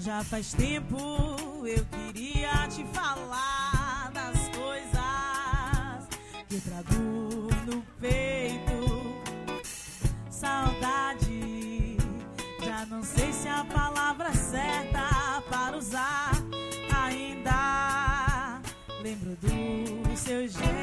Já faz tempo eu queria te falar das coisas que eu trago no peito. Saudade, já não sei se a palavra certa para usar. Ainda lembro do seu jeito.